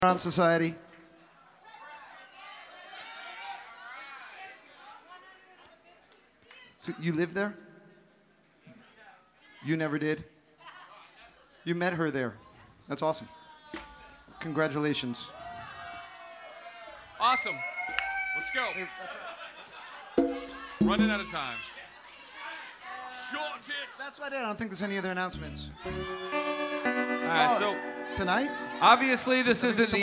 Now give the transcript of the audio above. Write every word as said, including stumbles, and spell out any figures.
Around Society. So you live there? You never did? You met her there. That's awesome. Congratulations. Awesome. Let's go. Running out of time. Short it. That's about it. I don't think there's any other announcements. All right, so Tonight? obviously this isn't the